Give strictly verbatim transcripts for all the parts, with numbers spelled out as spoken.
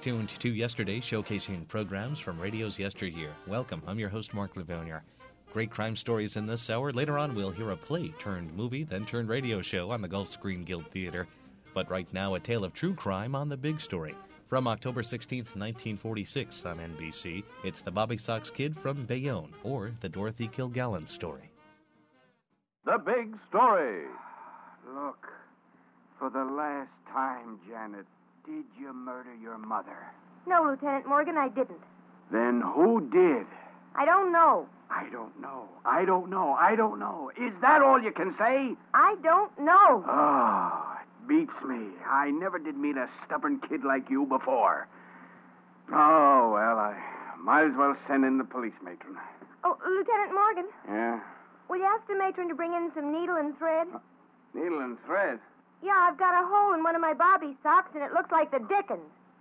tuned to Yesterday, showcasing programs from radio's yesteryear. Welcome. I'm your host, Mark Livonia. Great crime stories in this hour. Later on, we'll hear a play turned movie, then turned radio show on the Gulf Screen Guild Theater. But right now, a tale of true crime on The Big Story. From October sixteenth, nineteen forty-six on N B C, it's the Bobby Sox Kid from Bayonne, or the Dorothy Kilgallen story. The Big Story. Look, for the last time, Janet, did you murder your mother? No, Lieutenant Morgan, I didn't. Then who did? I don't know. I don't know. I don't know. I don't know. Is that all you can say? I don't know. Oh, it beats me. I never did meet a stubborn kid like you before. Oh, well, I might as well send in the police matron. Oh, Lieutenant Morgan, Yeah? will you ask the matron to bring in some needle and thread? Uh, needle and thread? Yeah, I've got a hole in one of my Bobby socks, and it looks like the Dickens.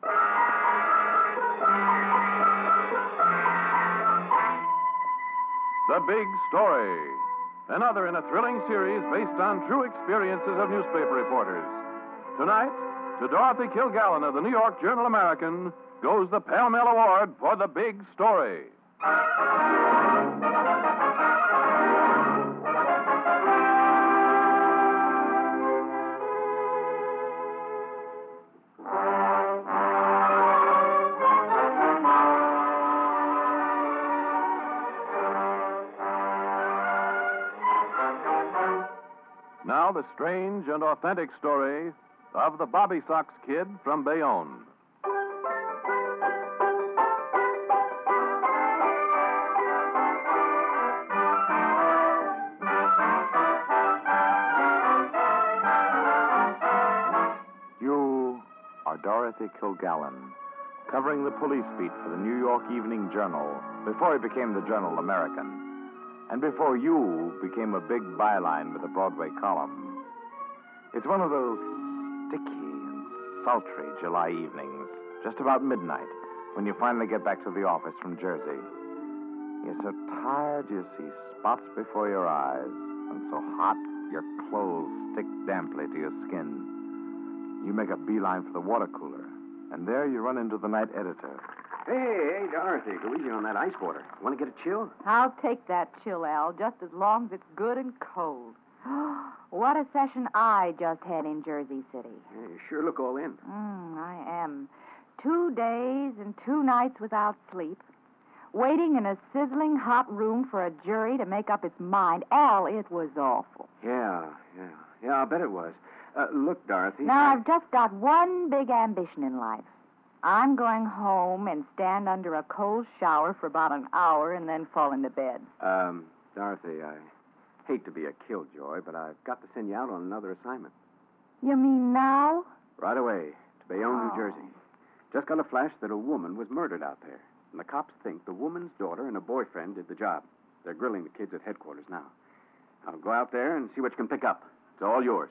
The Big Story. Another in a thrilling series based on true experiences of newspaper reporters. Tonight, to Dorothy Kilgallen of the New York Journal-American goes the Pell-Mell Award for The Big Story. Now the strange and authentic story of the Bobby Sox Kid from Bayonne. You are Dorothy Kilgallen, covering the police beat for the New York Evening Journal before it became the Journal-American. And before you became a big byline with a Broadway column. It's one of those sticky and sultry July evenings, just about midnight, when you finally get back to the office from Jersey. You're so tired you see spots before your eyes, and so hot your clothes stick damply to your skin. You make a beeline for the water cooler, and there you run into the night editor. Hey, hey, Dorothy, go easy on that ice water. Want to get a chill? I'll take that chill, Al, just as long as it's good and cold. What a session I just had in Jersey City. Yeah, you sure look all in. Mm, I am. Two days and two nights without sleep. Waiting in a sizzling hot room for a jury to make up its mind. Al, it was awful. Yeah, yeah. Yeah, I'll bet it was. Uh, look, Dorothy. Now, I... I've just got one big ambition in life. I'm going home and stand under a cold shower for about an hour and then fall into bed. Um, Dorothy, I hate to be a killjoy, but I've got to send you out on another assignment. You mean now? Right away, to Bayonne, Oh. New Jersey. Just got a flash that a woman was murdered out there. And the cops think the woman's daughter and her boyfriend did the job. They're grilling the kids at headquarters now. I'll go out there and see what you can pick up. It's all yours.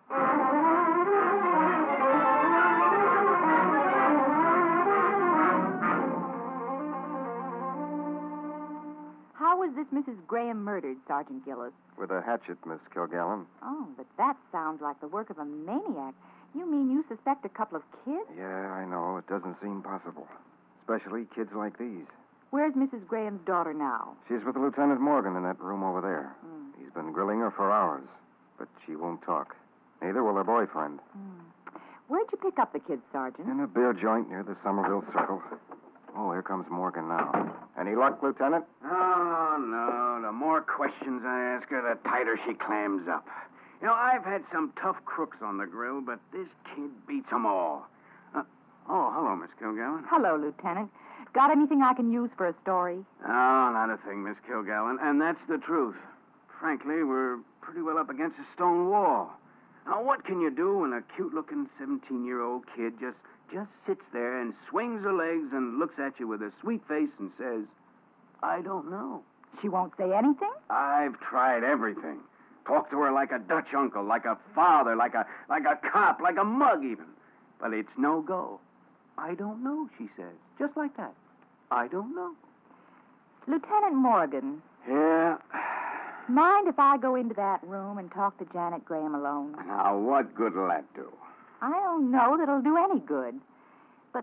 How was this Missus Graham murdered, Sergeant Gillis? With a hatchet, Miss Kilgallen. Oh, but that sounds like the work of a maniac. You mean you suspect a couple of kids? Yeah, I know. It doesn't seem possible. Especially kids like these. Where's Missus Graham's daughter now? She's with Lieutenant Morgan in that room over there. Hmm. He's been grilling her for hours, but she won't talk. Neither will her boyfriend. Hmm. Where'd you pick up the kids, Sergeant? In a beer joint near the Somerville Circle. Oh, here comes Morgan now. Any luck, Lieutenant? Oh, no. The more questions I ask her, the tighter she clams up. You know, I've had some tough crooks on the grill, but this kid beats them all. Uh, oh, hello, Miss Kilgallen. Hello, Lieutenant. Got anything I can use for a story? Oh, not a thing, Miss Kilgallen, and that's the truth. Frankly, we're pretty well up against a stone wall. Now, what can you do when a cute-looking seventeen-year-old kid just, just sits there and swings her legs and looks at you with a sweet face and says, I don't know. She won't say anything? I've tried everything. Talked to her like a Dutch uncle, like a father, like a like a cop, like a mug even. But it's no go. I don't know, she says. Just like that. I don't know. Lieutenant Morgan, Yeah. mind if I go into that room and talk to Janet Graham alone? Now, what good'll that do? I don't know that it'll do any good. But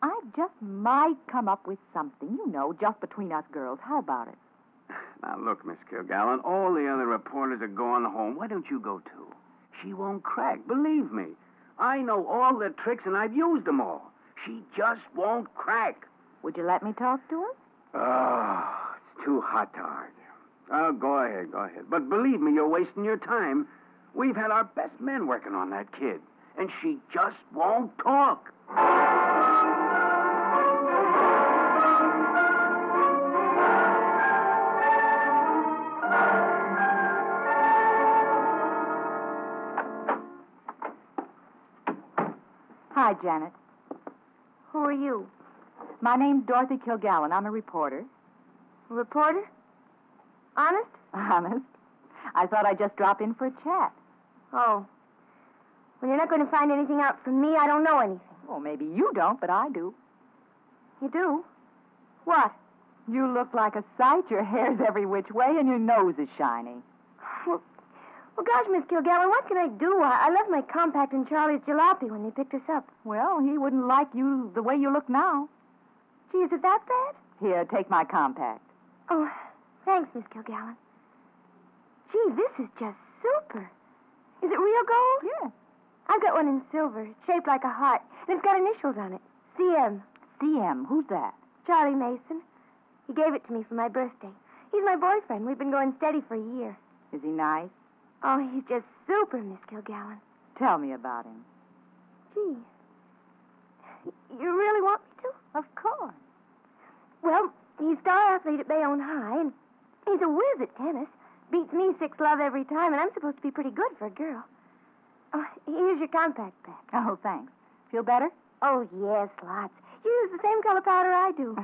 I just might come up with something, you know, just between us girls. How about it? Now, look, Miss Kilgallen, all the other reporters are going home. Why don't you go, too? She won't crack, believe me. I know all the tricks, and I've used them all. She just won't crack. Would you let me talk to her? Oh, it's too hot to argue. Oh, go ahead, go ahead. But believe me, you're wasting your time. We've had our best men working on that kid, and she just won't talk. Hi, Janet. Who are you? My name's Dorothy Kilgallen. I'm a reporter. A reporter? Honest? Honest? I thought I'd just drop in for a chat. Oh. Well, you're not going to find anything out from me. I don't know anything. Well, maybe you don't, but I do. You do? What? You look like a sight. Your hair's every which way, and your nose is shiny. Well, well gosh, Miss Kilgallen, what can I do? I, I left my compact in Charlie's jalopy when they picked us up. Well, he wouldn't like you the way you look now. Gee, is it that bad? Here, take my compact. Oh, thanks, Miss Kilgallen. Gee, this is just super. Is it real gold? Yeah. I've got one in silver, shaped like a heart, and it's got initials on it. C M. C M? Who's that? Charlie Mason. He gave it to me for my birthday. He's my boyfriend. We've been going steady for a year. Is he nice? Oh, he's just super, Miss Kilgallen. Tell me about him. Gee. You really want me to? Of course. Well, he's star athlete at Bayonne High, and he's a whiz at tennis. Beats me six love every time, and I'm supposed to be pretty good for a girl. Oh, here's your compact back. Oh, thanks. Feel better? Oh, yes, lots. You use the same color powder I do.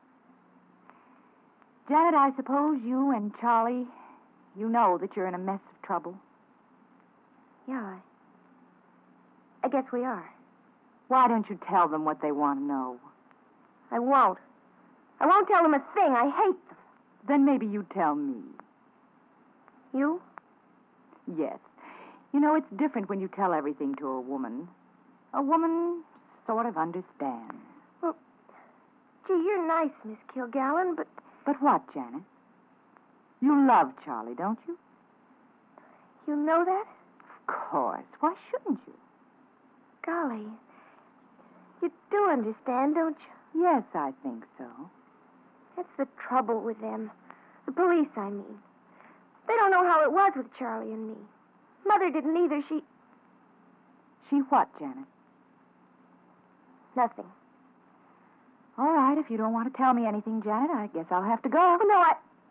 Janet, I suppose you and Charlie, you know that you're in a mess of trouble. Yeah, I, I guess we are. Why don't you tell them what they want to know? I won't. I won't tell them a thing. I hate them. Then maybe you tell me. You? Yes. You know, it's different when you tell everything to a woman. A woman sort of understands. Well, gee, you're nice, Miss Kilgallen, but... But what, Janet? You love Charlie, don't you? You know that? Of course. Why shouldn't you? Golly. You do understand, don't you? Yes, I think so. That's the trouble with them. The police, I mean. They don't know how it was with Charlie and me. Mother didn't either. She... She what, Janet? Nothing. All right, if you don't want to tell me anything, Janet, I guess I'll have to go. Oh, no, I...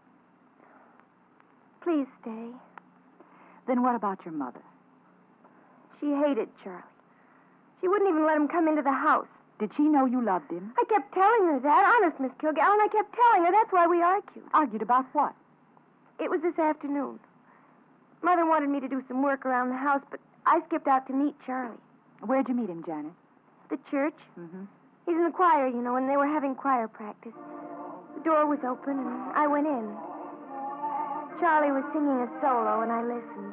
Please stay. Then what about your mother? She hated Charlie. She wouldn't even let him come into the house. Did she know you loved him? I kept telling her that. Honest, Miss Kilgallen, I kept telling her. That's why we argued. Argued about what? It was this afternoon. Mother wanted me to do some work around the house, but I skipped out to meet Charlie. Where'd you meet him, Janet? The church. Mm-hmm. He's in the choir, you know, and they were having choir practice. The door was open, and I went in. Charlie was singing a solo, and I listened.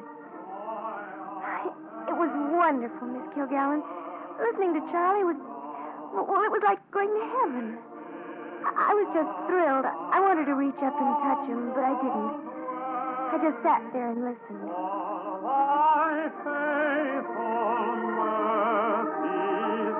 It was wonderful, Miss Kilgallen. Listening to Charlie was... Well, it was like going to heaven. I was just thrilled. I wanted to reach up and touch him, but I didn't. I just sat there and listened. Thy faithful mercies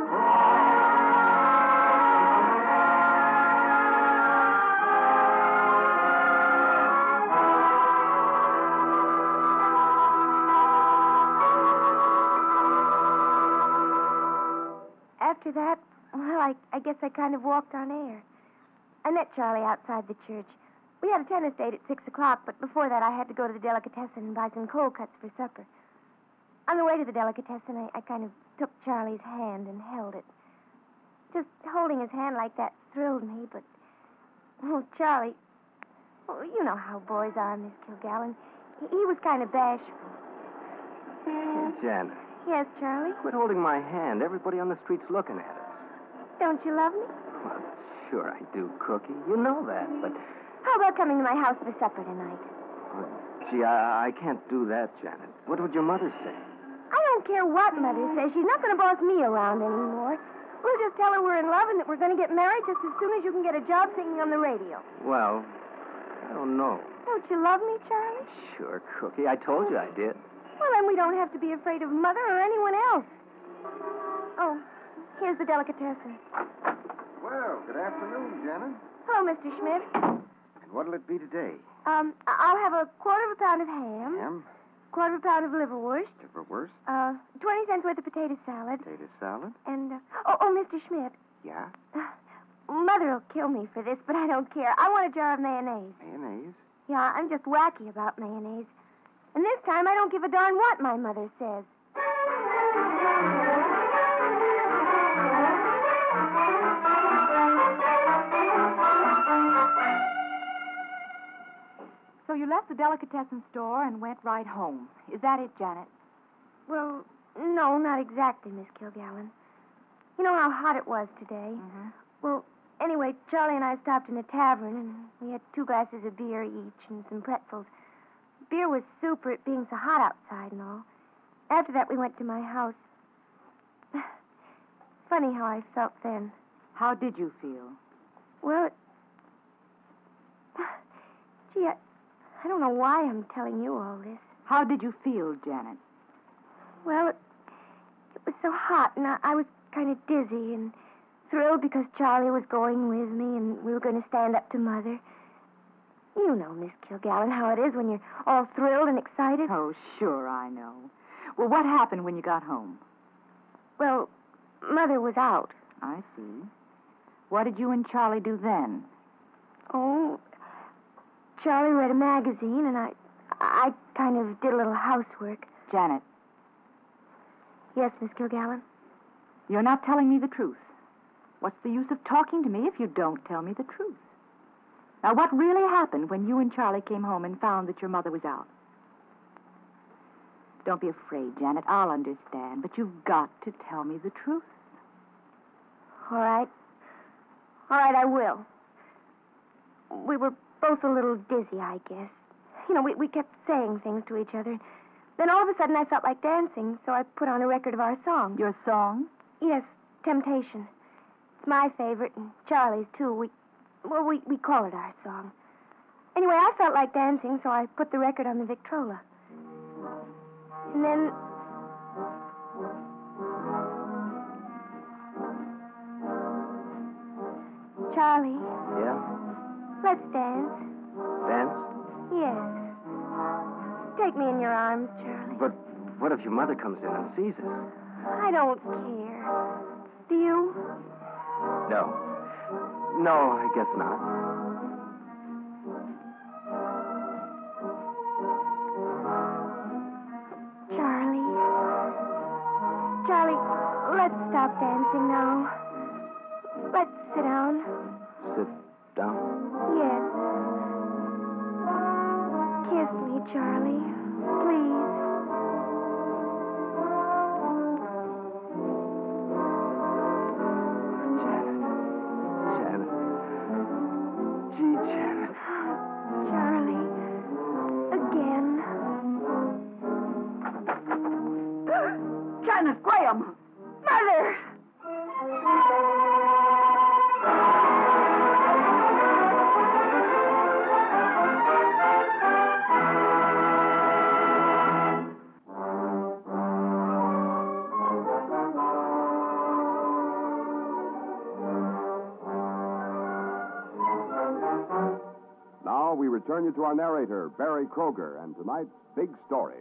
After that, well, I, I guess I kind of walked on air. I met Charlie outside the church. We had a tennis date at six o'clock, but before that I had to go to the delicatessen and buy some cold cuts for supper. On the way to the delicatessen, I, I kind of took Charlie's hand and held it. Just holding his hand like that thrilled me, but... Oh, Charlie... Oh, you know how boys are, Miss Kilgallen. He, he was kind of bashful. Hey, Janet, Yes, Charlie? quit holding my hand. Everybody on the street's looking at us. Don't you love me? Well, sure I do, Cookie. You know that, but... How about coming to my house for supper tonight? Well, gee, I, I can't do that, Janet. What would your mother say? I don't care what Mother says. She's not going to boss me around anymore. We'll just tell her we're in love and that we're going to get married just as soon as you can get a job singing on the radio. Well, I don't know. Don't you love me, Charlie? Sure, Cookie. I told you I did. Well, then we don't have to be afraid of Mother or anyone else. Oh, here's the delicatessen. Well, good afternoon, Janet. Hello, Mister Schmidt. And what'll it be today? Um, I'll have a quarter of a pound of ham, Ham? quarter of a pound of liverwurst, Liverwurst? uh, twenty cents worth of potato salad, Potato salad? and, uh, oh, oh, Mister Schmidt. Yeah? Mother will kill me for this, but I don't care. I want a jar of mayonnaise. Mayonnaise? Yeah, I'm just wacky about mayonnaise. And this time I don't give a darn what my mother says. So you left the delicatessen store and went right home. Is that it, Janet? Well, no, not exactly, Miss Kilgallen. You know how hot it was today? Mm-hmm. Well, anyway, Charlie and I stopped in a tavern, and we had two glasses of beer each and some pretzels. Beer was super, it being so hot outside and all. After that, we went to my house. Funny how I felt then. How did you feel? Well, it... Gee, I, I don't know why I'm telling you all this. How did you feel, Janet? Well, it, it was so hot, and I, I was kind of dizzy and thrilled because Charlie was going with me, and we were going to stand up to Mother. You know, Miss Kilgallen, how it is when you're all thrilled and excited. Oh, sure, I know. Well, what happened when you got home? Well, Mother was out. I see. What did you and Charlie do then? Oh, Charlie read a magazine, and I, I kind of did a little housework. Janet, Yes, Miss Kilgallen? you're not telling me the truth. What's the use of talking to me if you don't tell me the truth? Now, what really happened when you and Charlie came home and found that your mother was out? Don't be afraid, Janet. I'll understand. But you've got to tell me the truth. All right. All right, I will. We were both a little dizzy, I guess. You know, we, we kept saying things to each other. Then all of a sudden I felt like dancing, so I put on a record of our song. Your song? Yes, Temptation. It's my favorite, and Charlie's, too. We, well, we, we call it our song. Anyway, I felt like dancing, so I put the record on the Victrola. And then... Charlie, Yeah? let's dance. Dance? Yes. Take me in your arms, Charlie. But what if your mother comes in and sees us? I don't care. Do you? No. No, I guess not. Charlie. Charlie, let's stop dancing now. Let's sit down. Sit down. Yes. Kiss me, Charlie. Please. Janet. Gee, Janet. Charlie. Again. Janet Graham! Mother! Now we return you to our narrator, Barry Kroger, and tonight's big story.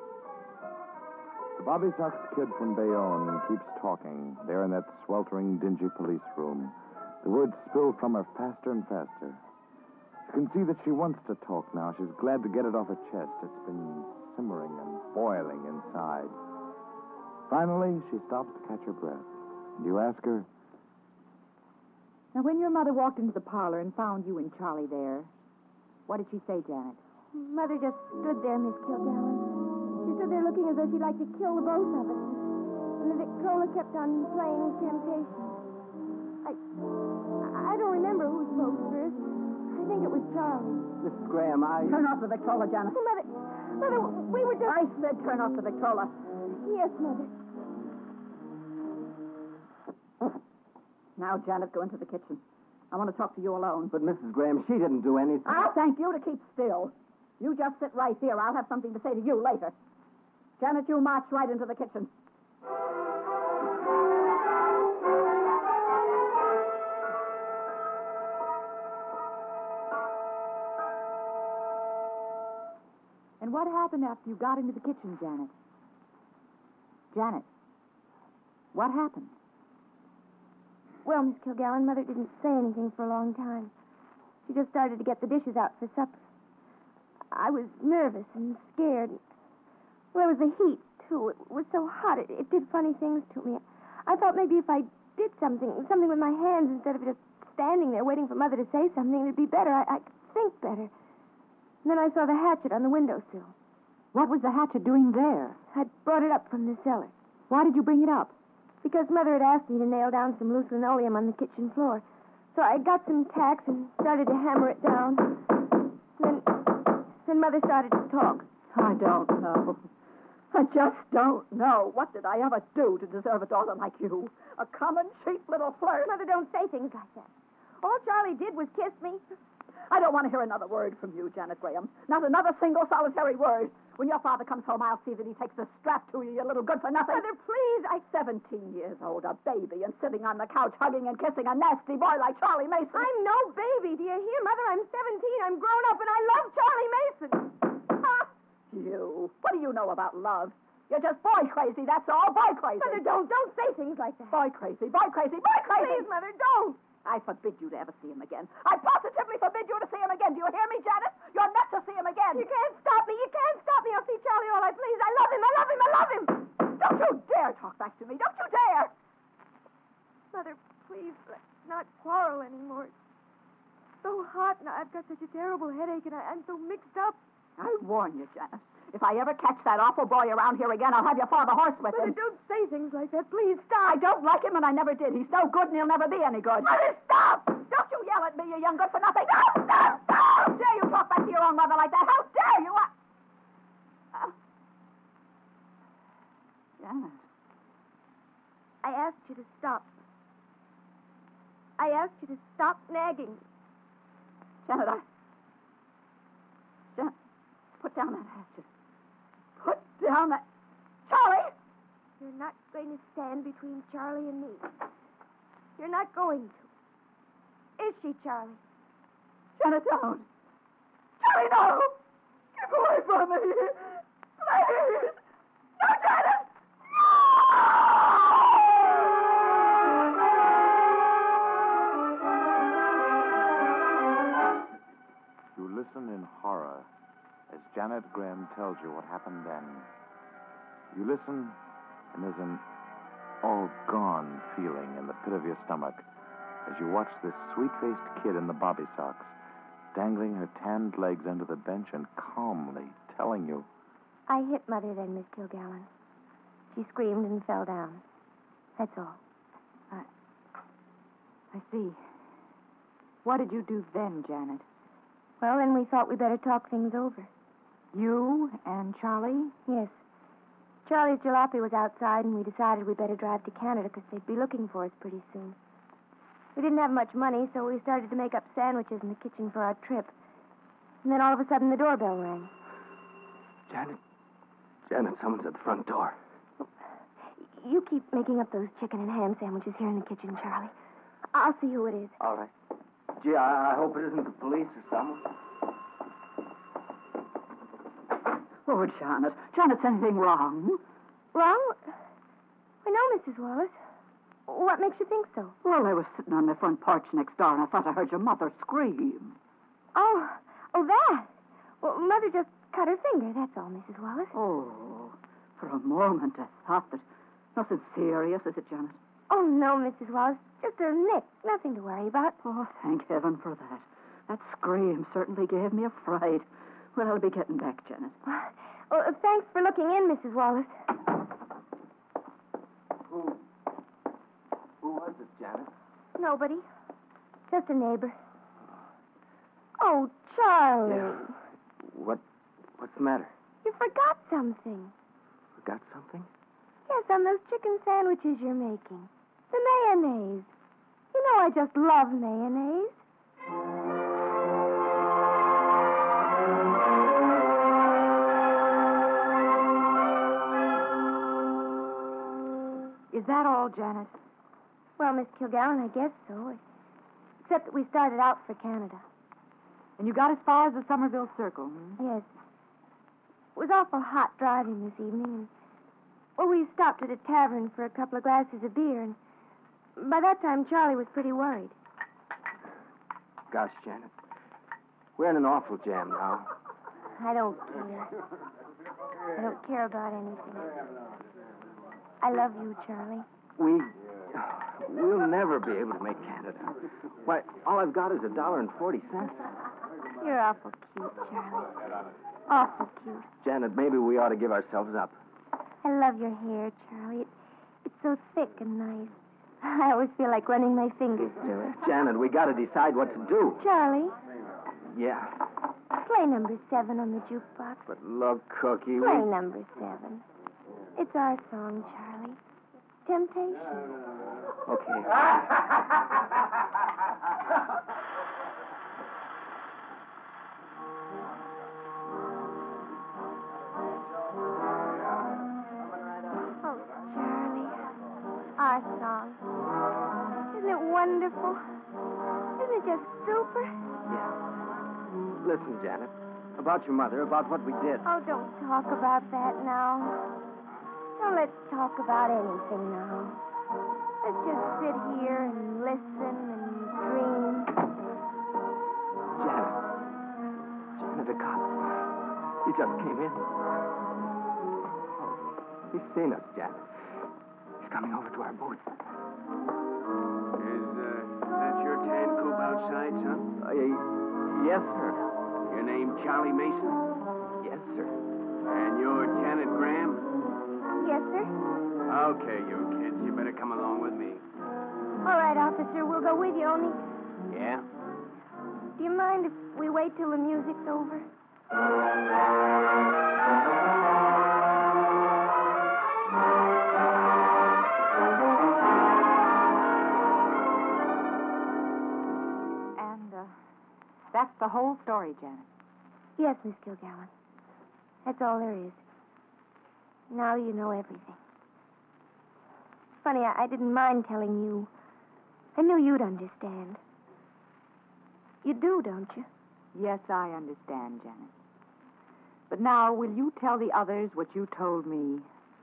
The Bobby Sox kid from Bayonne keeps talking there in that sweltering, dingy police room. The words spill from her faster and faster. You can see that she wants to talk now. She's glad to get it off her chest. It's been simmering and boiling inside. Finally, she stops to catch her breath. And you ask her, Now, when your mother walked into the parlor and found you and Charlie there, what did she say, Janet? Mother just stood there, Miss Kilgallen. She stood there looking as though she'd like to kill the both of us. And the Victrola kept on playing Temptation. I... I don't remember who spoke first. I think it was Charlie. Missus Graham, I... Turn off the Victrola, Janet. Oh, Mother... Mother, we were just... I said turn off the Victrola. Yes, Mother. Now, Janet, go into the kitchen. I want to talk to you alone. But, Missus Graham, she didn't do anything. I'll thank you to keep still. You just sit right here. I'll have something to say to you later. Janet, you march right into the kitchen. And what happened after you got into the kitchen, Janet? Janet, what happened? Well, Miss Kilgallen, Mother didn't say anything for a long time. She just started to get the dishes out for supper. I was nervous and scared. Well, there was the heat, too. It was so hot. It, it did funny things to me. I thought maybe if I did something, something with my hands instead of just standing there waiting for Mother to say something, it'd be better. I, I could think better. And then I saw the hatchet on the windowsill. What was the hatchet doing there? I'd brought it up from the cellar. Why did you bring it up? Because Mother had asked me to nail down some loose linoleum on the kitchen floor. So I got some tacks and started to hammer it down. Then, then Mother started to talk. I don't know. I just don't know. What did I ever do to deserve a daughter like you? A common, cheap little flirt. Mother, don't say things like that. All Charlie did was kiss me. I don't want to hear another word from you, Janet Graham. Not another single solitary word. When your father comes home, I'll see that he takes a strap to you, you little good-for-nothing. Mother, please, I... Seventeen years old, a baby, and sitting on the couch hugging and kissing a nasty boy like Charlie Mason. I'm no baby. Do you hear, Mother? I'm seventeen. I'm grown up, and I love Charlie Mason. Ha! You. What do you know about love? You're just boy crazy, that's all. Boy crazy. Mother, don't. Don't say things like that. Boy crazy, boy crazy, boy crazy. Please, Mother, don't. I forbid you to ever see him again. I positively forbid you to see him again. Do you hear me, Janet? You're not to see him again. You can't stop me. You can't stop me. I'll see Charlie all I please. I love him. I love him. I love him. Don't you dare talk back to me. Don't you dare. Mother, please, let's not quarrel anymore. It's so hot, and I've got such a terrible headache, and I, I'm so mixed up. I warn you, Janet. If I ever catch that awful boy around here again, I'll have your father horse with Mother, him. don't say things like that. Please, stop. I don't like him, and I never did. He's no good, and he'll never be any good. Mother, stop! Don't you yell at me, you young good-for-nothing. No, no, no! How dare you talk back to your own mother like that? How dare you? I... Uh... Janet. I asked you to stop. I asked you to stop nagging. Janet, I... Janet, put down that hatchet. Put down that... Charlie! You're not going to stand between Charlie and me. You're not going to. Is she, Charlie? Janet, don't. Charlie, no! Keep away from me! Please! No, Janet! You listen in horror as Janet Graham tells you what happened then. You listen, and there's an all-gone feeling in the pit of your stomach as you watch this sweet-faced kid in the bobby socks dangling her tanned legs under the bench and calmly telling you... I hit Mother then, Miss Kilgallen. She screamed and fell down. That's all. I, I see. What did you do then, Janet? Well, then we thought we'd better talk things over. You and Charlie? Yes. Charlie's jalopy was outside, and we decided we'd better drive to Canada because they'd be looking for us pretty soon. We didn't have much money, so we started to make up sandwiches in the kitchen for our trip. And then all of a sudden the doorbell rang. Janet. Janet, someone's at the front door. You keep making up those chicken and ham sandwiches here in the kitchen, Charlie. I'll see who it is. All right. Gee, I, I hope it isn't the police or someone. Oh, Janet. Janet's anything wrong? Wrong? I know, Missus Wallace. What makes you think so? Well, I was sitting on the front porch next door, and I thought I heard your mother scream. Oh, oh, that. Well, Mother just cut her finger, that's all, Missus Wallace. Oh, for a moment I thought that... Nothing serious, is it, Janet? Oh, no, Missus Wallace. Just a nick. Nothing to worry about. Oh, thank heaven for that. That scream certainly gave me a fright. Well, I'll be getting back, Janet. Well, uh, thanks for looking in, Missus Wallace. Who? Who was it, Janet? Nobody. Just a neighbor. Oh, Charlie. Yeah. What? What's the matter? You forgot something. Forgot something? Yes, on those chicken sandwiches you're making. The mayonnaise. know I just love mayonnaise. Is that all, Janet? Well, Miss Kilgallen, I guess so. Except that we started out for Canada. And you got as far as the Somerville Circle, hmm? Yes. It was awful hot driving this evening, and well, we stopped at a tavern for a couple of glasses of beer, and by that time Charlie was pretty worried. Gosh, Janet. We're in an awful jam now. I don't care. I don't care about anything. I love you, Charlie. We... We'll never be able to make Canada. Why, all I've got is a dollar and forty cents. You're awful cute, Charlie. Awful cute. Janet, maybe we ought to give ourselves up. I love your hair, Charlie. It, it's so thick and nice. I always feel like running my fingers through it. Janet, we got to decide what to do. Charlie, Yeah. play number seven on the jukebox. But look, Cookie, Play we... number seven. It's our song, Charlie. Temptation. Okay. Oh, Charlie. Our song. Isn't it wonderful? Isn't it just super? Yeah. Listen, Janet. About your mother, about what we did. Oh, don't talk about that now. Now let's talk about anything now. Let's just sit here and listen and dream. Janet. Janet, the cop. He just came in. Oh, he's seen us, Janet. He's coming over to our booth. Is uh, that your tan coupe outside, son? Uh, yes, sir. Your name Charlie Mason? Yes, sir. And you're Janet Graham? Yes, sir. Okay, you kids, you better come along with me. All right, officer, we'll go with you, only... Yeah? Do you mind if we wait till the music's over? And, uh, that's the whole story, Janet. Yes, Miss Kilgallen. That's all there is. Now you know everything. Funny, I, I didn't mind telling you. I knew you'd understand. You do, don't you? Yes, I understand, Janet. But now, will you tell the others what you told me?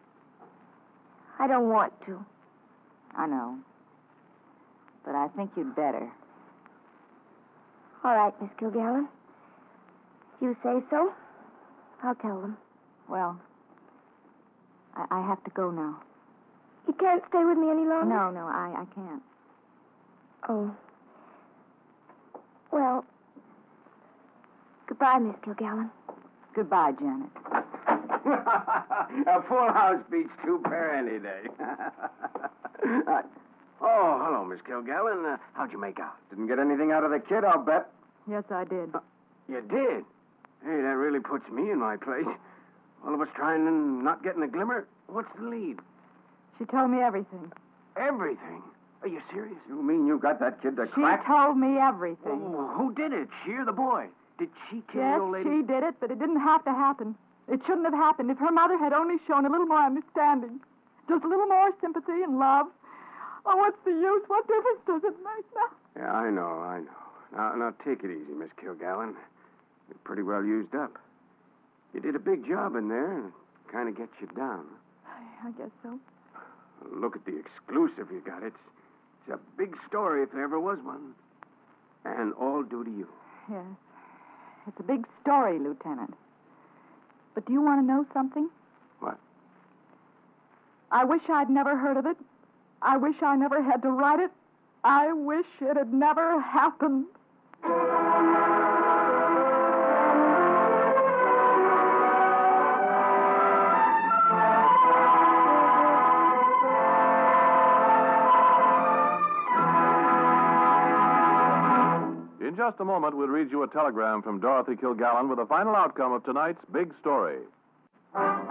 I don't want to. I know. But I think you'd better. All right, Miss Kilgallen. If you say so, I'll tell them. Well, I, I have to go now. You can't stay with me any longer? No, no, I, I can't. Oh. Well, goodbye, Miss Kilgallen. Goodbye, Janet. A full house beats two pair any day. uh, oh, hello, Miss Kilgallen. Uh, how'd you make out? Didn't get anything out of the kid, I'll bet. Yes, I did. Uh, you did? Hey, that really puts me in my place. All of us trying and not getting a glimmer. What's the lead? She told me everything. Everything? Are you serious? You mean you got that kid to She crack? told me everything. Oh, who did it? She or the boy? Did she kill Yes, the old lady? she did it, but it didn't have to happen. It shouldn't have happened if her mother had only shown a little more understanding. Just a little more sympathy and love. Oh, what's the use? What difference does it make now? Yeah, I know, I know. Now, now take it easy, Miss Kilgallen. You're pretty well used up. You did a big job in there, and it kind of gets you down. I, I guess so. Look at the exclusive you got. It's, it's a big story if there ever was one. And all due to you. Yes. It's a big story, Lieutenant. But do you want to know something? What? I wish I'd never heard of it. I wish I never had to write it. I wish it had never happened. In just a moment, we'll read you a telegram from Dorothy Kilgallen with the final outcome of tonight's big story.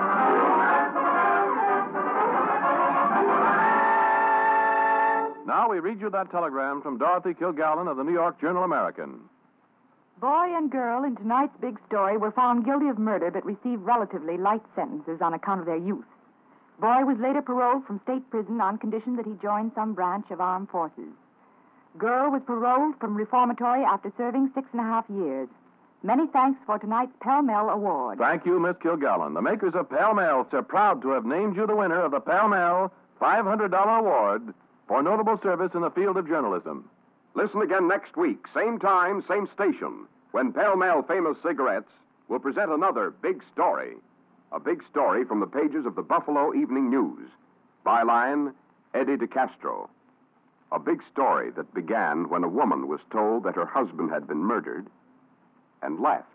Now we we read you that telegram from Dorothy Kilgallen of the New York Journal-American. Boy and girl in tonight's big story were found guilty of murder but received relatively light sentences on account of their youth. Boy was later paroled from state prison on condition that he join some branch of armed forces. Girl was paroled from reformatory after serving six and a half years. Many thanks for tonight's Pell Mell Award. Thank you, Miss Kilgallen. The makers of Pell Mell are proud to have named you the winner of the Pell Mell five hundred dollars award for notable service in the field of journalism. Listen again next week, same time, same station, when Pell Mell Famous Cigarettes will present another big story. A big story from the pages of the Buffalo Evening News. Byline, Eddie DeCastro. A big story that began when a woman was told that her husband had been murdered and left.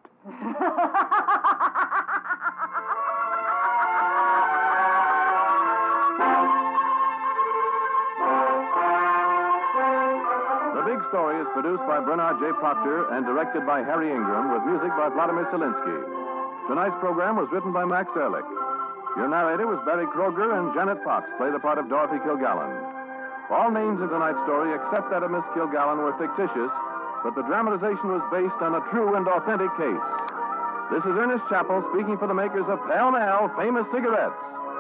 The Big Story is produced by Bernard J. Proctor and directed by Harry Ingram with music by Vladimir Zelinsky. Tonight's program was written by Max Ehrlich. Your narrator was Barry Kroger, and Janet Fox played the part of Dorothy Kilgallen. All names in tonight's story, except that of Miss Kilgallen, were fictitious, but the dramatization was based on a true and authentic case. This is Ernest Chappell speaking for the makers of Pall Mall Famous Cigarettes.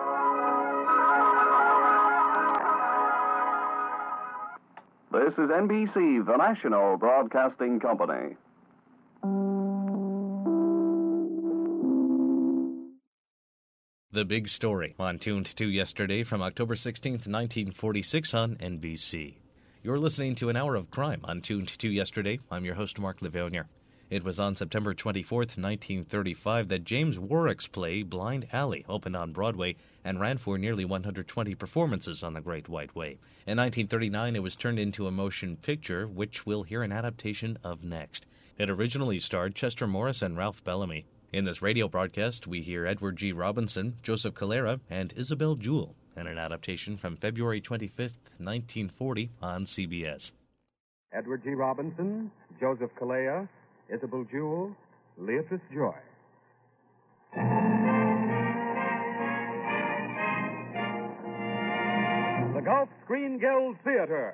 This is N B C, the national broadcasting company. The Big Story, on Tuned to Yesterday from October sixteenth, nineteen forty-six on N B C. You're listening to an hour of crime on Tuned to Yesterday. I'm your host, Mark Livonia. It was on September twenty-fourth, nineteen thirty-five, that James Warwick's play Blind Alley opened on Broadway and ran for nearly one hundred twenty performances on the Great White Way. In nineteen thirty-nine, it was turned into a motion picture, which we'll hear an adaptation of next. It originally starred Chester Morris and Ralph Bellamy. In this radio broadcast, we hear Edward G. Robinson, Joseph Calera, and Isabel Jewell, in an adaptation from February twenty-fifth, nineteen forty on C B S. Edward G. Robinson, Joseph Calea, Isabel Jewell, Leatrice Joy. The Gulf Screen Guild Theater.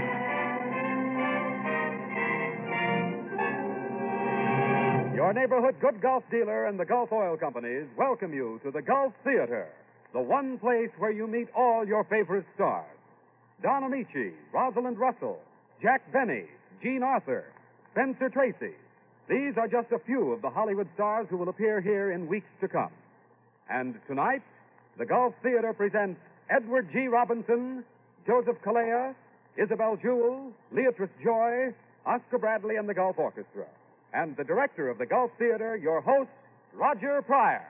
Your neighborhood good golf dealer and the Gulf Oil Companies welcome you to the Gulf Theater, the one place where you meet all your favorite stars. Don Amici, Rosalind Russell, Jack Benny, Gene Arthur, Spencer Tracy. These are just a few of the Hollywood stars who will appear here in weeks to come. And tonight, the Gulf Theater presents Edward G. Robinson, Joseph Calea, Isabel Jewell, Leatrice Joy, Oscar Bradley, and the Gulf Orchestra. And the director of the Gulf Theater, your host, Roger Pryor.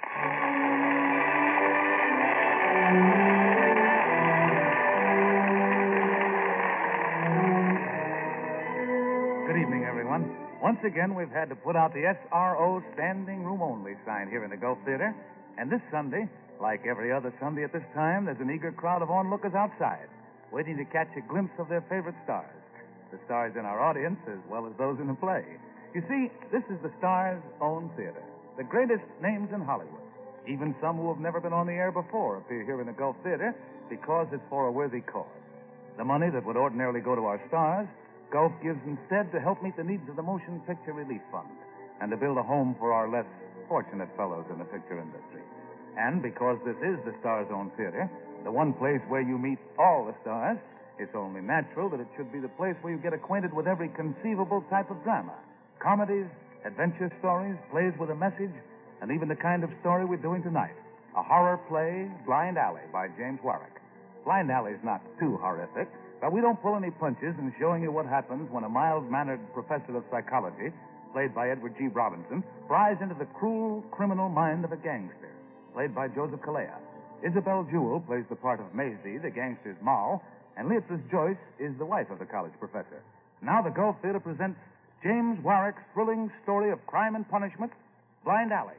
Good evening, everyone. Once again, we've had to put out the S R O standing room only sign here in the Gulf Theater. And this Sunday, like every other Sunday at this time, there's an eager crowd of onlookers outside, waiting to catch a glimpse of their favorite stars. The stars in our audience, as well as those in the play. You see, this is the Star's own theater. The greatest names in Hollywood. Even some who have never been on the air before appear here in the Gulf Theater because it's for a worthy cause. The money that would ordinarily go to our stars, Gulf gives instead to help meet the needs of the Motion Picture Relief Fund and to build a home for our less fortunate fellows in the picture industry. And because this is the Star's own theater, the one place where you meet all the stars, it's only natural that it should be the place where you get acquainted with every conceivable type of drama. Comedies, adventure stories, plays with a message, and even the kind of story we're doing tonight. A horror play, Blind Alley, by James Warwick. Blind Alley's not too horrific, but we don't pull any punches in showing you what happens when a mild-mannered professor of psychology, played by Edward G. Robinson, pries into the cruel, criminal mind of a gangster, played by Joseph Calea. Isabel Jewell plays the part of Maisie, the gangster's moll, and Leatrice Joyce is the wife of the college professor. Now the Gulf Theater presents James Warwick's thrilling story of crime and punishment, Blind Alley.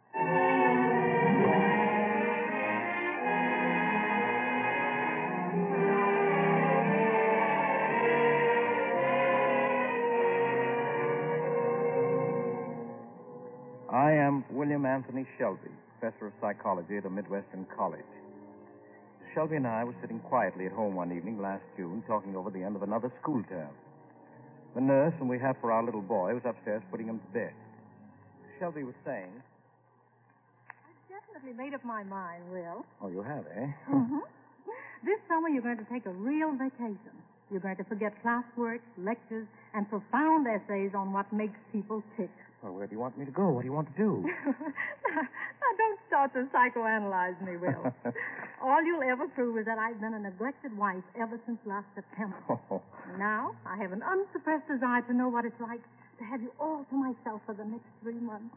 I am William Anthony Shelby, professor of psychology at a Midwestern college. Shelby and I were sitting quietly at home one evening last June, talking over the end of another school term. The nurse whom we have for our little boy was upstairs putting him to bed. Shelby was saying... I've definitely made up my mind, Will. Oh, you have, eh? Mm-hmm. This summer you're going to take a real vacation. You're going to forget classwork, lectures, and profound essays on what makes people tick. Well, where do you want me to go? What do you want to do? Now, don't start to psychoanalyze me, Will. All you'll ever prove is that I've been a neglected wife ever since last September. Oh. Now, I have an unsuppressed desire to know what it's like to have you all to myself for the next three months.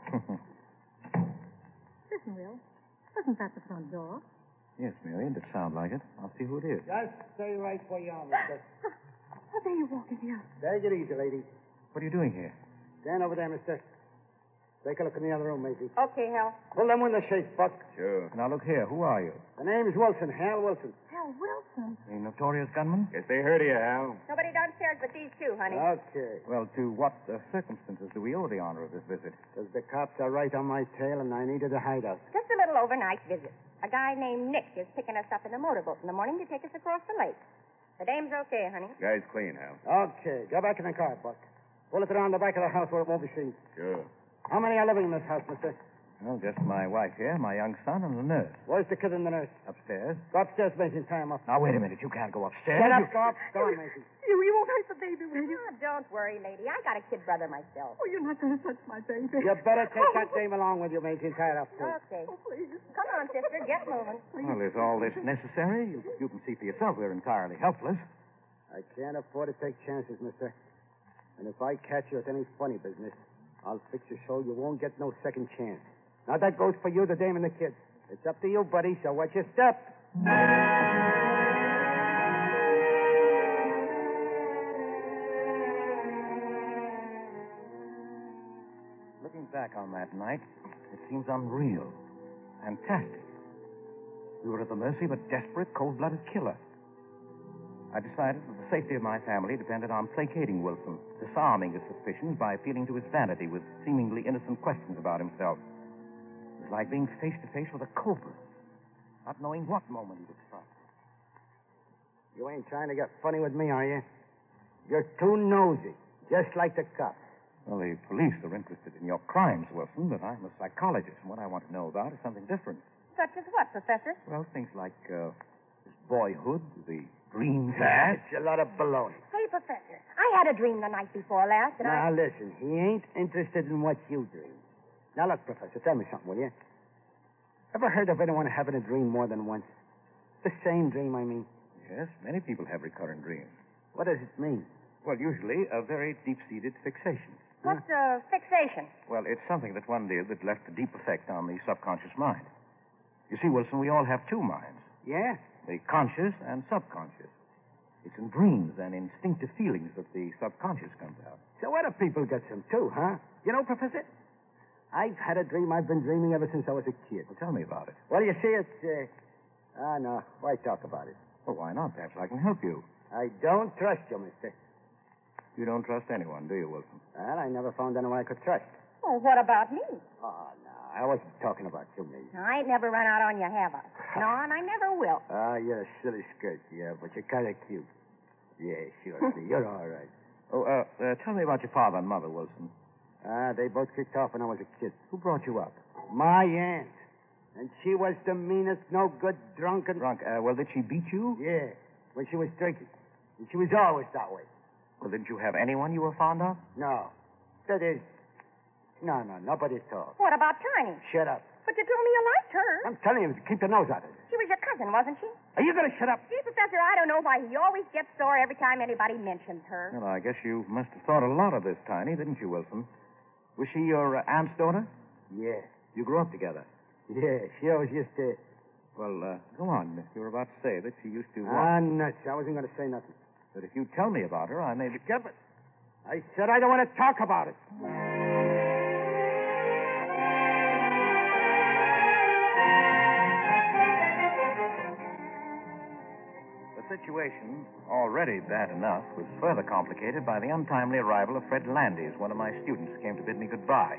Listen, Will. Isn't that the front door? Yes, Mary, it sounds like it. I'll see who it is. Just stay right where you are, mister. Oh, there you walk in here. Take it easy, lady. What are you doing here? Stand over there, mister. Take a look in the other room, Maisie. Okay, Hal. Pull them window shades, Buck. Sure. Now, look here. Who are you? The name's Wilson, Hal Wilson. Hal Wilson? A notorious gunman? Guess they heard of you, Hal. Nobody downstairs but these two, honey. Okay. Well, to what uh, circumstances do we owe the honor of this visit? Because the cops are right on my tail, and I needed a hideout. Just a little overnight visit. A guy named Nick is picking us up in a motorboat in the morning to take us across the lake. The dame's okay, honey. Guy's clean, Hal. Okay. Go back in the car, Buck. Pull it around the back of the house where it won't be seen. Sure. How many are living in this house, mister? Well, just my wife here, my young son, and the nurse. Where's the kid and the nurse? Upstairs. Go upstairs, Mason. Tie him up. Now, wait a minute. You can't go upstairs. Shut up, You... go up. Go on, Mason. You, you won't hurt the baby, will you? Oh, don't worry, lady. I got a kid brother myself. Oh, you're not going to touch my baby. You better take that dame along with you, Mason. Tie it up, too. Okay. Oh, please. Come on, sister. Get moving. Well, is all this necessary? You, you can see for yourself we're entirely helpless. I can't afford to take chances, mister. And if I catch you at any funny business, I'll fix you so you won't get no second chance. Now, that goes for you, the dame, and the kid. It's up to you, buddy, so watch your step. Looking back on that night, it seems unreal, fantastic. We were at the mercy of a desperate, cold-blooded killer. I decided that the safety of my family depended on placating Wilson, disarming his suspicions by appealing to his vanity with seemingly innocent questions about himself. It was like being face to face with a cobra, not knowing what moment he would strike. You ain't trying to get funny with me, are you? You're too nosy, just like the cops. Well, the police are interested in your crimes, Wilson, but I'm a psychologist, and what I want to know about is something different. Such as what, Professor? Well, things like uh, his boyhood, the dreams he had. That's a lot of baloney. Hey, Professor, I had a dream the night before last, and Now, I... listen, he ain't interested in what you dream. Now, look, Professor, tell me something, will you? Ever heard of anyone having a dream more than once? The same dream, I mean. Yes, many people have recurrent dreams. What does it mean? Well, usually a very deep-seated fixation. What's a fixation? Well, it's something that one did that left a deep effect on the subconscious mind. You see, Wilson, we all have two minds. Yeah? The conscious and subconscious. It's in dreams and instinctive feelings that the subconscious comes out. So what if people get some too, huh? You know, Professor, I've had a dream I've been dreaming ever since I was a kid. Well, tell me about it. Well, you see, it's, uh... Ah, no. Why talk about it? Well, why not? Perhaps I can help you. I don't trust you, mister. You don't trust anyone, do you, Wilson? Well, I never found anyone I could trust. Oh, what about me? Oh, no. I wasn't talking about you, me. I ain't never run out on you, have I? No, and I never will. Ah, you're a silly skirt, yeah, but you're kind of cute. Yeah, sure. You're all right. Oh, uh, uh, tell me about your father and mother, Wilson. Ah, they both kicked off when I was a kid. Who brought you up? My aunt. And she was the meanest, no good, drunken... Drunk. Uh, well, did she beat you? Yeah, when she was drinking. And she was always that way. Well, didn't you have anyone you were fond of? No. That is... No, no, nobody at all. What about Tiny? Shut up. But you told me you liked her. I'm telling you to keep your nose out of it. She was your cousin, wasn't she? Are you going to shut up? Gee, Professor, I don't know why he always gets sore every time anybody mentions her. Well, I guess you must have thought a lot of this, Tiny, didn't you, Wilson? Was she your uh, aunt's daughter? Yeah. You grew up together? Yeah, she always used to... Well, uh, go on. You were about to say that she used to... Ah, nuts. I wasn't going to say nothing. But if you tell me about her, I may be... Skip it. I said I don't want to talk about it. The situation, already bad enough, was further complicated by the untimely arrival of Fred Landis, one of my students, who came to bid me goodbye.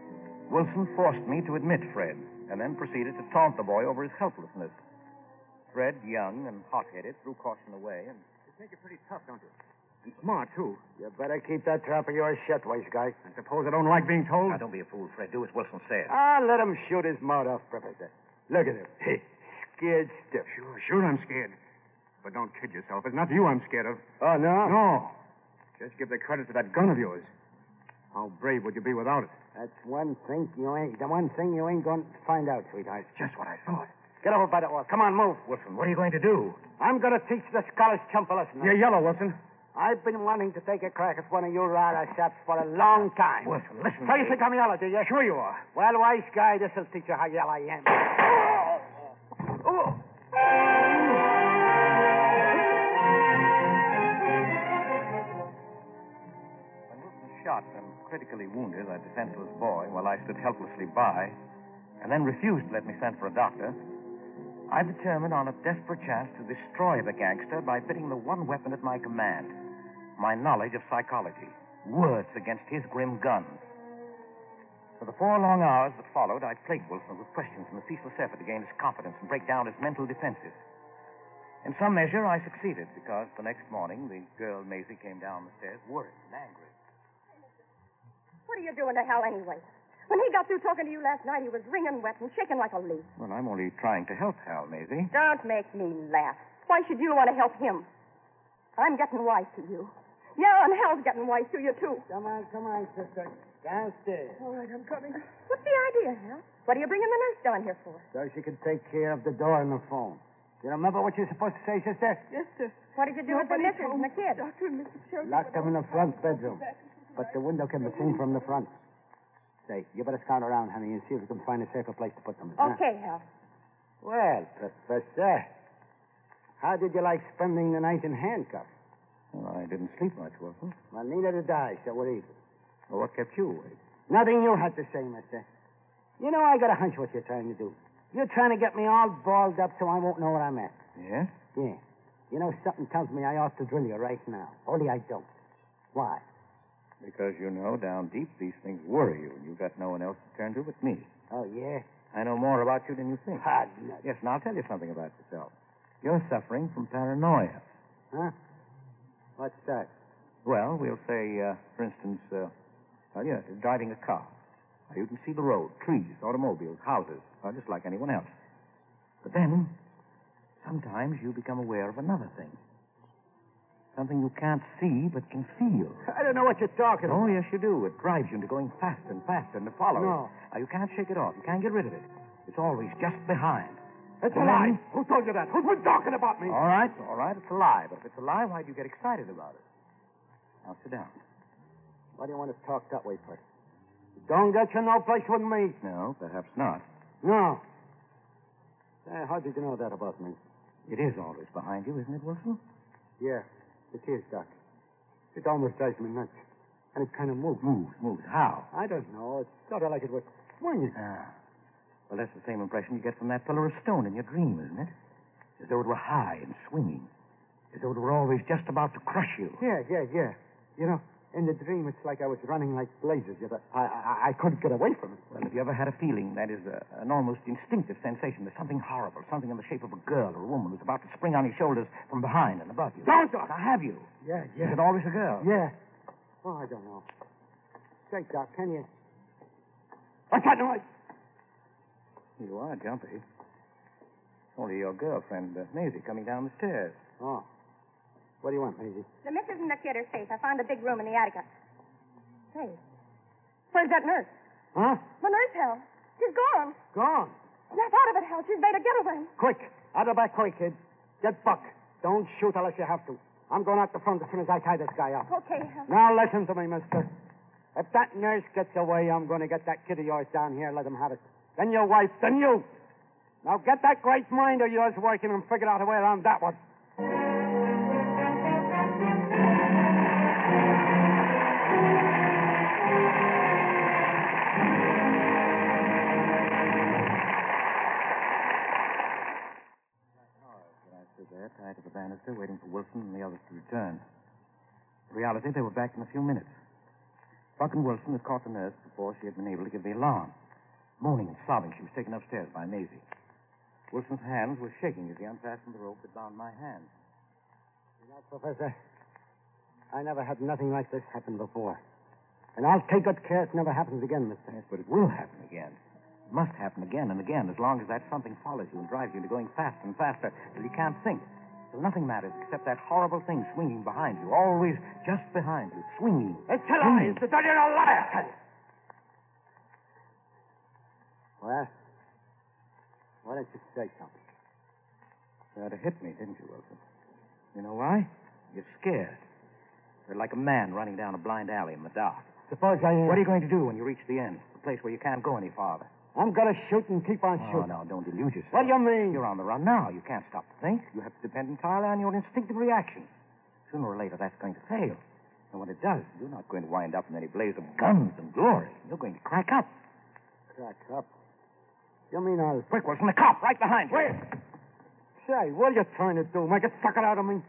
Wilson forced me to admit Fred, and then proceeded to taunt the boy over his helplessness. Fred, young and hot-headed, threw caution away and... You think you're pretty tough, don't you? And smart, too. You better keep that trap of yours shut, wise guy. I suppose I don't like being told? Now, don't be a fool, Fred. Do as Wilson says. Ah, let him shoot his mouth off, Professor. Look at him. Hey, scared stiff. Sure, sure I'm scared. But don't kid yourself. It's not you I'm scared of. Oh, no? No. Just give the credit to that gun of yours. How brave would you be without it? That's one thing you ain't... The one thing you ain't going to find out, sweetheart. Just what I thought. Get over by the wall. Come on, move. Wilson, what are you going to do? I'm going to teach the Scottish chump a lesson. You're yellow, Wilson. I've been wanting to take a crack at one of you rara saps for a long time. Wilson, listen So to you me. think I'm yellow, do you? Sure you are. Well, wise guy, this'll teach you how yellow I am. Oh! When Wilson shot and critically wounded a defenseless boy while I stood helplessly by, and then refused to let me send for a doctor, I determined on a desperate chance to destroy the gangster by pitting the one weapon at my command, my knowledge of psychology, words against his grim guns. For the four long hours that followed, I plagued Wilson with questions in a ceaseless effort to gain his confidence and break down his mental defenses. In some measure, I succeeded, because the next morning, the girl Maisie came down the stairs worried and angry. What are you doing to hell anyway? When he got through talking to you last night, he was wringing wet and shaking like a leaf. Well, I'm only trying to help Hal, Maisie. Don't make me laugh. Why should you want to help him? I'm getting wise to you. Yeah, and Hal's getting wise to you, too. Come on, come on, sister. Downstairs. All right, I'm coming. What's the idea, Hal? What are you bringing the nurse down here for? So she can take care of the door and the phone. You remember what you're supposed to say, sister? Yes, sir. What did you do with the missus and the kid? Doctor and Missus Shelby. Locked them in the front bedroom. But the window can be seen from the front. Say, you better scout around, honey, and see if you can find a safer place to put them. Okay, Hal. Well, Professor, how did you like spending the night in handcuffs? Well, I didn't sleep much, Wilson. Well, neither did I, so we're even. Well, what kept you awake? Nothing you had to say, mister. You know, I got a hunch what you're trying to do. You're trying to get me all balled up so I won't know where I'm at. Yeah? Yeah. You know, something tells me I ought to drill you right now. Only I don't. Why? Because you know, down deep, these things worry you, and you've got no one else to turn to but me. Oh, yeah? I know more about you than you think. Hard nuts. Yes, and I'll tell you something about yourself. You're suffering from paranoia. Huh? What's that? Well, we'll say, uh, for instance, uh, well, yeah, driving a car. Now, you can see the road, trees, automobiles, houses, well, just like anyone else. But then, sometimes you become aware of another thing. Something you can't see but can feel. I don't know what you're talking about. Oh, yes, you do. It drives you into going faster and faster and to follow No. it. Now, you can't shake it off. You can't get rid of it. It's always just behind. It's a And lie. then- Who told you that? Who's been talking about me? All right, all right, it's a lie. But if it's a lie, why do you get excited about it? Now, sit down. Why do you want to talk that way, Fred? Don't get you no place with me. No, perhaps not. No. Uh, how did you know that about me? It is always behind you, isn't it, Wilson? Yeah, it is, Doc. It almost drives me nuts. And it kind of moves. Moves, moves. How? I don't know. It's sort of like it was swinging. Ah. Well, that's the same impression you get from that pillar of stone in your dream, isn't it? As though it were high and swinging. As though it were always just about to crush you. Yeah, yeah, yeah. You know, in the dream, it's like I was running like blazes. Yet I, I, I couldn't get away from it. Well, have you ever had a feeling, that is, a, an almost instinctive sensation, there's something horrible, something in the shape of a girl or a woman who's about to spring on your shoulders from behind and above you? Don't, Doc. Now, have you? Yeah, Is yeah. it always a girl? Yeah. Oh, I don't know. Say, Doc, can you... What's that noise? You are jumpy. Only your girlfriend, uh, Maisie, coming down the stairs. Oh. What do you want, Maisie? The missus and the kid are safe. I found a big room in the attic. Hey, where's that nurse? Huh? The nurse, Hal. She's gone. Gone. Snap out of it, Hal. She's made a getaway. Quick. Out of the back way, kid. Get Buck. Don't shoot unless you have to. I'm going out the front as soon as I tie this guy up. Okay, Hal. Now listen to me, mister. If that nurse gets away, I'm going to get that kid of yours down here and let him have it. Then your wife, then you. Now get that great mind of yours working and figure out a way around that one. I stood there, tied to the banister, waiting for Wilson and the others to return. In reality, they were back in a few minutes. Buck and Wilson had caught the nurse before she had been able to give the alarm. Moaning and sobbing, she was taken upstairs by Maisie. Wilson's hands were shaking as he unfastened the rope that bound my hands. You know, Professor, I never had nothing like this happen before. And I'll take good care it never happens again, mister. Yes, but it will happen again. It must happen again and again, as long as that something follows you and drives you into going faster and faster till you can't think. Till nothing matters except that horrible thing swinging behind you, always just behind you, swinging. It's a lie. It's a dirty old lie, I tell you. Well, why don't you say something? Tried to hit me, didn't you, Wilson? You know why? You're scared. You're like a man running down a blind alley in the dark. Suppose I am. What are you going to do when you reach the end? The place where you can't go any farther? I'm going to shoot and keep on Oh, shooting. no, don't delude yourself. What do you mean? You're on the run now. You can't stop to think. You have to depend entirely on your instinctive reaction. Sooner or later, that's going to fail. And when it does, you're not going to wind up in any blaze of guns and glory. You're going to crack up. Crack up? You mean I'll... Quick, Wilson, the cop, right behind you. Wait. Say, what are you trying to do? Make a sucker out of me?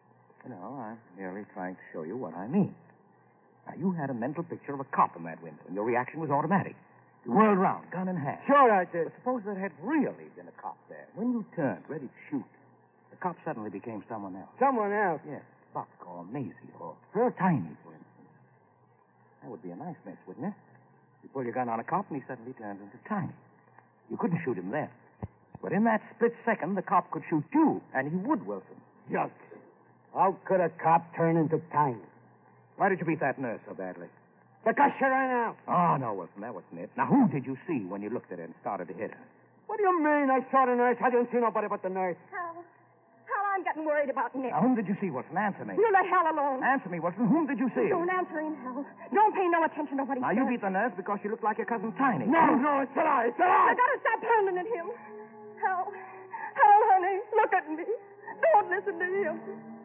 No, I'm merely trying to show you what I mean. Now, you had a mental picture of a cop in that window, and your reaction was automatic. You whirled round, gun in hand. Sure I did. But suppose there had really been a cop there. When you turned, ready to shoot, the cop suddenly became someone else. Someone else? Yes, Buck or Maisie or Huh? Tiny, for instance. That would be a nice mix, wouldn't it? You pull your gun on a cop, and he suddenly turns into Tiny. You couldn't shoot him then. But in that split second, the cop could shoot you, and he would, Wilson. Yuck. How could a cop turn into Tiny? Why did you beat that nurse so badly? Because she ran out. Oh, no, Wilson, that wasn't it. Now, who did you see when you looked at her and started to hit her? What do you mean? I saw the nurse. I didn't see nobody but the nurse. Hal. Hal, I'm getting worried about Nick. Now, whom did you see, Wilson? Answer me. You let Hal alone. Answer me, Wilson. Whom did you see? Don't answer him, Hal. Don't pay no attention to what he Now, says. you beat the nurse because you look like your cousin Tiny. No, no, it's a lie. It's a lie. I gotta stop pounding at him. Hal. Hal, honey, look at me. Don't listen to him.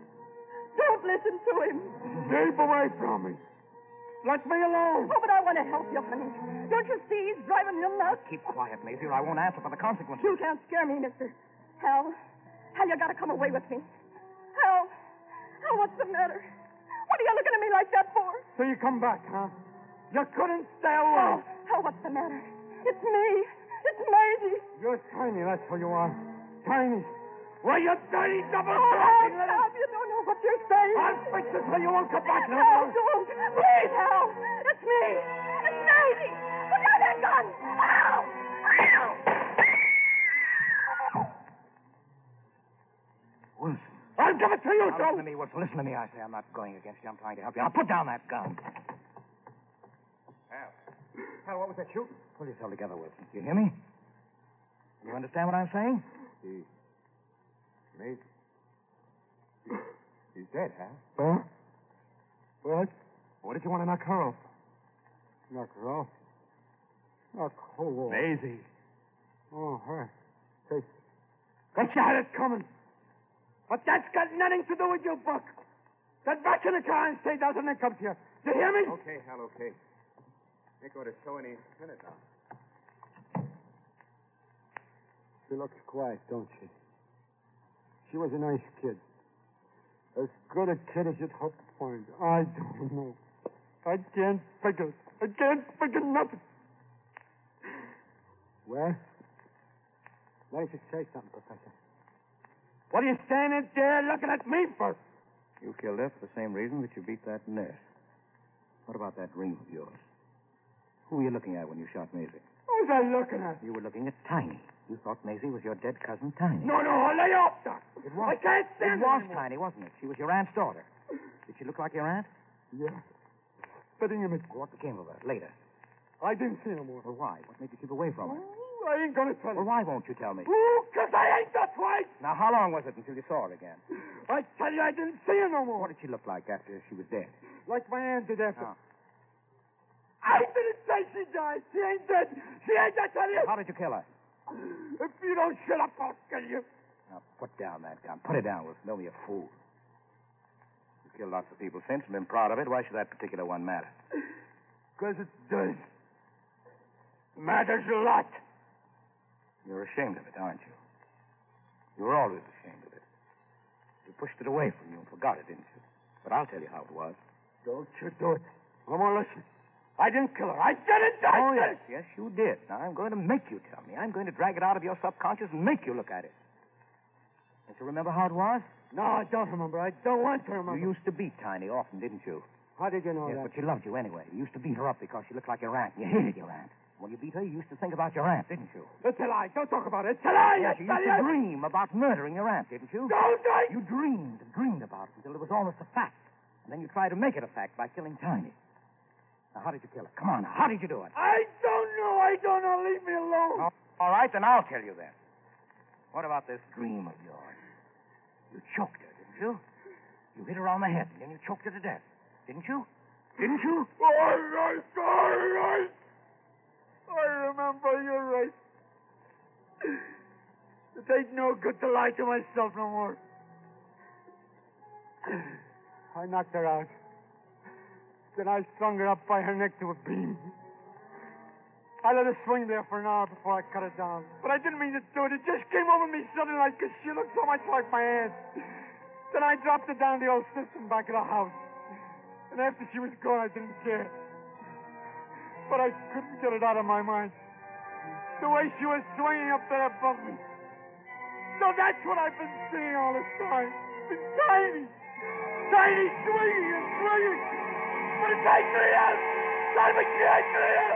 Don't listen to him. Keep away from me. Let me alone. Oh, but I want to help you, honey. Don't you see he's driving you nuts? Keep quiet, Maisie, or I won't answer for the consequences. You can't scare me, mister. Hal. Hal, you gotta come away with me. Hal. Hal, what's the matter? What are you looking at me like that for? So you come back, huh? You couldn't stay away. Hal, Hal, what's the matter? It's me. It's Maisie. You're Tiny, that's who you are. Tiny. Why, you dirty double Oh, crossing Hal, little... stop. You don't know what you're saying. I'll fix it so you won't come back no Hal, more. don't. Please, Hal. It's me. It's Maisie. Put down that gun. Hal. Hal. Wilson. I'll give it to you, Now, Joe. listen to me, Wilson. Listen to me, I say. I'm not going against you. I'm trying to help you. Now, put down that gun. Hal. Hal, what was that shooting? Pull yourself together, Wilson. You hear me? You understand what I'm saying? He... Maisie. He's dead, Hal. Huh? What? What did you want to knock her off? Knock her off? Knock who off? Maisie. Oh, her. Say, but you had it coming. But that's got nothing to do with you, Buck. Get back in the car and stay down and then come here. You hear me? Okay, Hal, okay. Nick ought to show any minute now. She looks quiet, don't she? She was a nice kid. As good a kid as you'd hope to find. I don't know. I can't figure. I can't figure nothing. Well, why don't you say something, Professor? What are you standing there looking at me for? You killed her for the same reason that you beat that nurse. What about that ring of yours? Who were you looking at when you shot Maisie? What was I looking at? You were looking at Tiny. You thought Maisie was your dead cousin Tiny. No, no, lay off, Doc. It was. I can't stand It was anymore. Tiny, wasn't it? She was your aunt's daughter. Did she look like your aunt? Yeah. Spitting image. What became of her? Later. I didn't see no more. Well, why? What made you keep away from her? Ooh, I ain't gonna tell Well, you. why won't you tell me? Because I ain't that twice. Now, how long was it until you saw her again? I tell you, I didn't see her no more. What did she look like after she was dead? Like my aunt did after. Oh. I didn't say she died. She ain't dead. She ain't, I tell you. How did you kill her? If you don't shut up, I'll kill you. Now, put down that gun. Put it down, Wilson. Don't be a fool. You've killed lots of people since and been proud of it. Why should that particular one matter? Because it does. Matters a lot. You're ashamed of it, aren't you? You were always ashamed of it. You pushed it away from you and forgot it, didn't you? But I'll tell you how it was. Don't you do it. I won't listen. I didn't kill her. I didn't. I Oh, didn't. yes, yes, you did. Now, I'm going to make you tell me. I'm going to drag it out of your subconscious and make you look at it. Don't you remember how it was? No, I don't remember. I don't want to remember. You used to beat Tiny often, didn't you? How did you know Yes, that? but she loved you anyway. You used to beat her up because she looked like your aunt. You hated your aunt. When you beat her, you used to think about your aunt, didn't you? It's a lie. Don't talk about it. It's a lie. Yes, I you tell used to you. dream about murdering your aunt, didn't you? Don't I? You dreamed and dreamed about it until it was almost a fact. And then you tried to make it a fact by killing Tiny. Now, how did you kill her? Come on now. How did you do it? I don't know. I don't know. Leave me alone. Oh, all right, then I'll tell you then. What about this dream of yours? You choked her, didn't you? You hit her on the head, and then you choked her to death. Didn't you? Didn't you? All right. All right. I remember. You're right. It ain't no good to lie to myself no more. I knocked her out. Then I strung her up by her neck to a beam. I let her swing there for an hour before I cut her down. But I didn't mean to do it. It just came over me suddenly like because she looked so much like my aunt. Then I dropped her down the old system back of the house. And after she was gone, I didn't care. But I couldn't get it out of my mind. The way she was swinging up there above me. So that's what I've been seeing all this time. Been Tiny. Tiny swinging and swinging. But it's actually out. Son of a kid, actually out.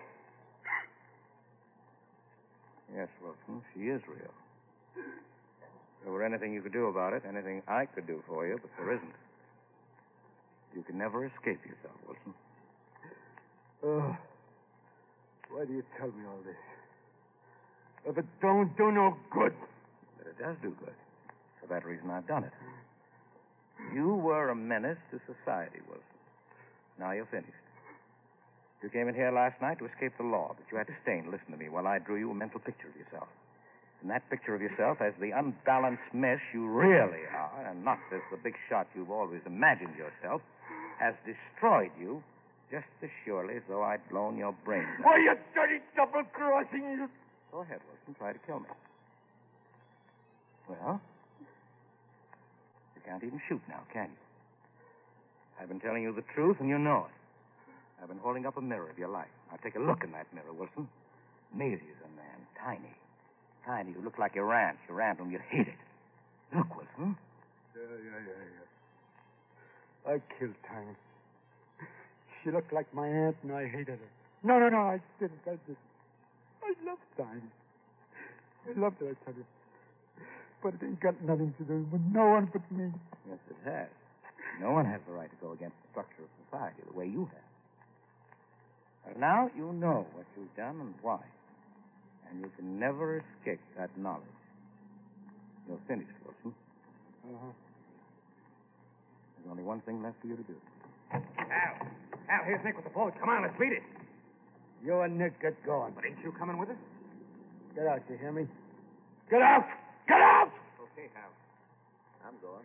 Yes, Wilson, she is real. If there were anything you could do about it, anything I could do for you, but there isn't. You can never escape yourself, Wilson. Oh, why do you tell me all this? If it don't do no good. But it does do good. For that reason, I've done it. You were a menace to society, Wilson. Now you're finished. You came in here last night to escape the law, but you had to stay and listen to me while I drew you a mental picture of yourself. And that picture of yourself as the unbalanced mess you really are, and not as the big shot you've always imagined yourself, has destroyed you just as surely as though I'd blown your brains out. Why, you dirty double-crossing you... Go ahead, Wilson. Try to kill me. Well, you can't even shoot now, can you? I've been telling you the truth, and you know it. I've been holding up a mirror of your life. Now take a look in that mirror, Wilson. Maisie's a man, Tiny. Tiny, you look like your aunt, your aunt whom you hated. Look, Wilson. Yeah, yeah, yeah, yeah. I killed Tiny. She looked like my aunt, and I hated her. No, no, no, I didn't. I didn't. I loved Tiny. I loved her, I tell you. But it ain't got nothing to do with no one but me. Yes, it has. No one has the right to go against the structure of society the way you have. But now you know what you've done and why. And you can never escape that knowledge. You're finished, Wilson. Uh-huh. There's only one thing left for you to do. Al, Al, here's Nick with the boat. Come on, let's beat it. You and Nick get going. But ain't you coming with us? Get out, you hear me? Get out! Get out! Okay, Hal. I'm going.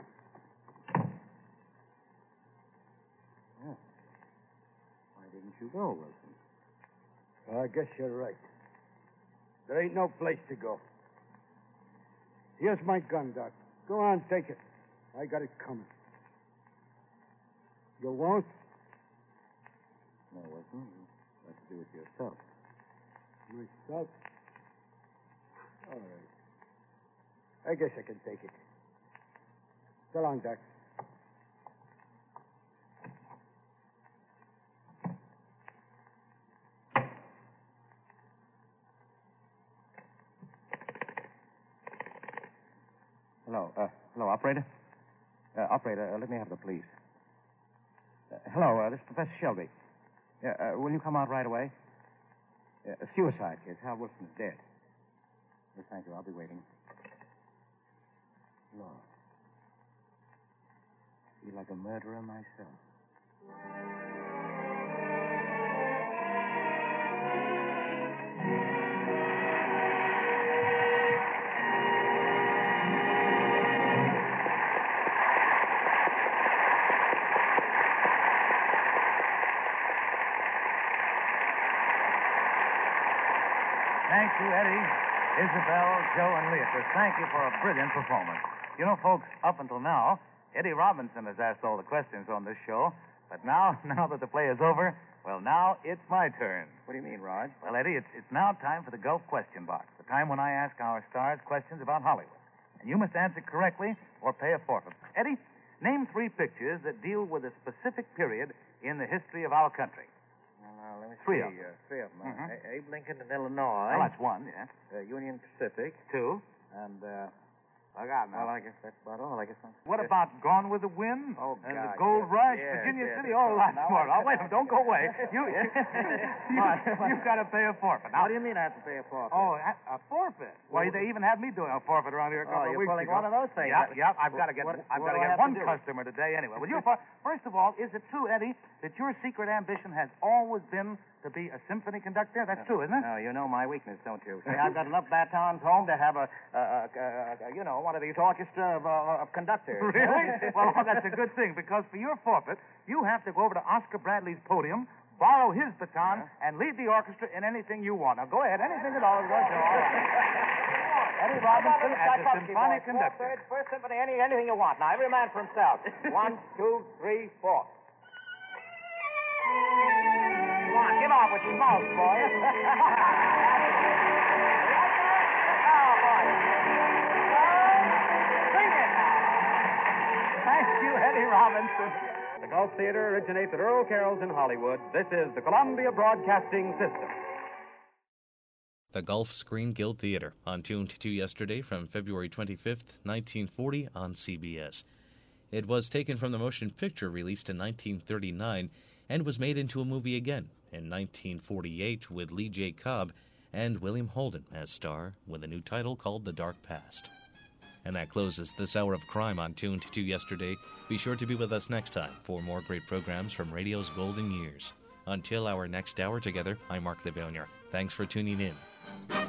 Yeah. Why didn't you go, Wilson? I guess you're right. There ain't no place to go. Here's my gun, Doc. Go on, take it. I got it coming. You won't? No, Wilson. You have to do it yourself. Myself? All right. I guess I can take it. So long, Doc. Hello, uh, hello, operator. Uh, operator, uh, let me have the police. Uh, hello, uh, this is Professor Shelby. Yeah, uh, will you come out right away? Uh, a suicide case. Hal Wilson's dead. Yes, thank you. I'll be waiting. Lord. I feel like a murderer myself. Thank you, Eddie, Isabel, Joe, and Leatrice. Thank you for a brilliant performance. You know, folks, up until now, Eddie Robinson has asked all the questions on this show. But now, now that the play is over, Well, now it's my turn. What do you mean, Rod? Well, Eddie, it's, it's now time for the Gulf Question Box, the time when I ask our stars questions about Hollywood. And you must answer correctly or pay a forfeit. Eddie, name three pictures that deal with a specific period in the history of our country. Well, now, let me Three see. of them. Uh, three of them. Mhm. Uh, Abe Lincoln in Illinois. Well, that's one, yeah. Uh, Union Pacific. Two. And, uh, I got now. Well, I guess that's about all. I guess I'm... What about Gone with the Wind? Oh, and God, the Gold yes, Rush, yes, Virginia yes. City? Oh, lots Now, more. I- Oh, wait, don't go away. You, you, you've got to pay a forfeit. Now, What do you mean I have to pay a forfeit? Oh, a, a forfeit? Why, they even had me doing a forfeit around here a couple Oh, of you're weeks pulling ago. one of those things. Yeah, yeah. I've got to get. What- I've what got to do I get have one to do? customer today anyway. Well, you first of all, is it true, Eddie, that your secret ambition has always been to be a symphony conductor? That's true, isn't it? No, you know my weakness, don't you? See, I've got enough batons home to have a, a, a, a, a you know, one of these orchestra of, uh, of conductors. Really? Well, that's a good thing, because for your forfeit, you have to go over to Oscar Bradley's podium, borrow his baton, and lead the orchestra in anything you want. Now, go ahead. Anything at all is going to all right. Eddie Robinson as a symphonic conductor. Third, first symphony, any, anything you want. Now, every man for himself. One, two, three, four. Come on, get off with your mouth, boy. Oh, boy. Sing it now. Thank you, Eddie Robinson. The Gulf Theater originates at Earl Carroll's in Hollywood. This is the Columbia Broadcasting System. The Gulf Screen Guild Theater, on Tuned to yesterday from February twenty-fifth, nineteen forty on C B S. It was taken from the motion picture released in nineteen thirty-nine and was made into a movie again in nineteen forty-eight with Lee J. Cobb and William Holden as star, with a new title called The Dark Past. And that closes this hour of crime on Tuned to yesterday. Be sure to be with us next time for more great programs from radio's golden years. Until our next hour together, I'm Mark Livonia. Thanks for tuning in.